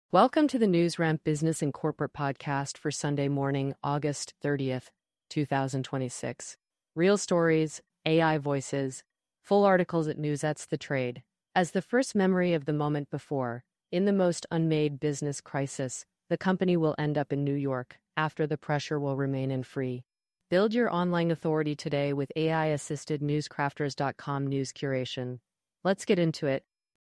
Welcome to the NewsRamp Business and Corporate Podcast for Sunday morning, August 30th, 2026. Real stories, AI voices, full articles at Newsets The Trade. As the first memory of the moment before, in the most unmade business crisis, the company will end up in New York, after the pressure will remain in free. Build your online authority today with AI-assisted newscrafters.com news curation. Let's get into it.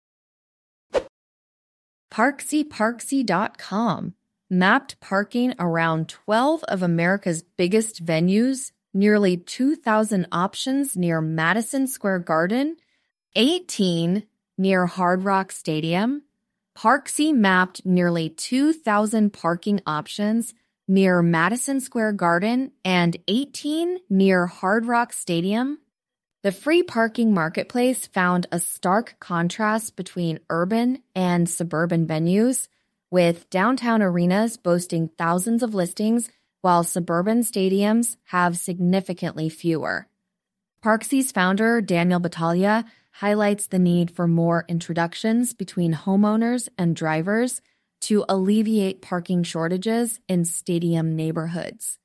Parksy.com mapped parking around 12 of America's biggest venues, nearly 2,000 options near Madison Square Garden, 18 near Hard Rock Stadium. Parksy mapped nearly 2,000 parking options near Madison Square Garden and 18 near Hard Rock Stadium. The free parking marketplace found a stark contrast between urban and suburban venues, with downtown arenas boasting thousands of listings while suburban stadiums have significantly fewer. Parksy's founder, Daniel Battaglia, highlights the need for more introductions between homeowners and drivers to alleviate parking shortages in stadium neighborhoods.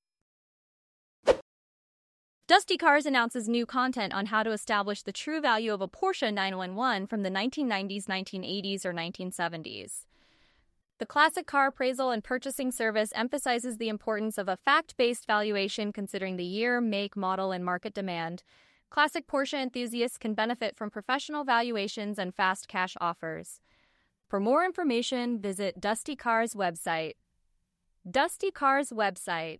Dusty Cars announces new content on how to establish the true value of a Porsche 911 from the 1990s, 1980s, or 1970s. The classic car appraisal and purchasing service emphasizes the importance of a fact-based valuation considering the year, make, model, and market demand. Classic Porsche enthusiasts can benefit from professional valuations and fast cash offers. For more information, visit Dusty Cars website. Dusty Cars website.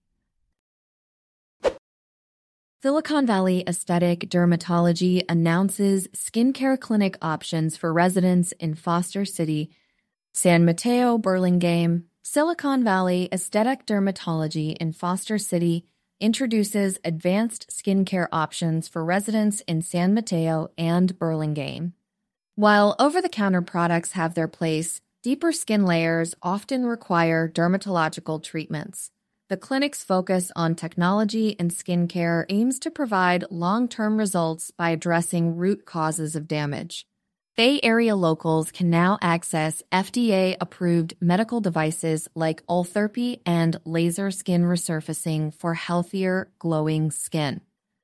Silicon Valley Aesthetic Dermatology announces skincare clinic options for residents in Foster City, San Mateo, Burlingame. Silicon Valley Aesthetic Dermatology in Foster City introduces advanced skincare options for residents in San Mateo and Burlingame. While over-the-counter products have their place, deeper skin layers often require dermatological treatments. The clinic's focus on technology and skincare aims to provide long-term results by addressing root causes of damage. Bay Area locals can now access FDA-approved medical devices like Ultherapy and laser skin resurfacing for healthier, glowing skin.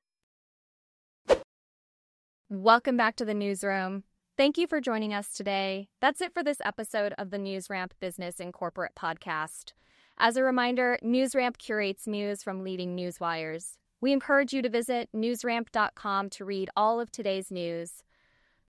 Welcome back to the newsroom. Thank you for joining us today. That's it for this episode of the NewsRamp Business and Corporate Podcast. As a reminder, NewsRamp curates news from leading newswires. We encourage you to visit newsramp.com to read all of today's news.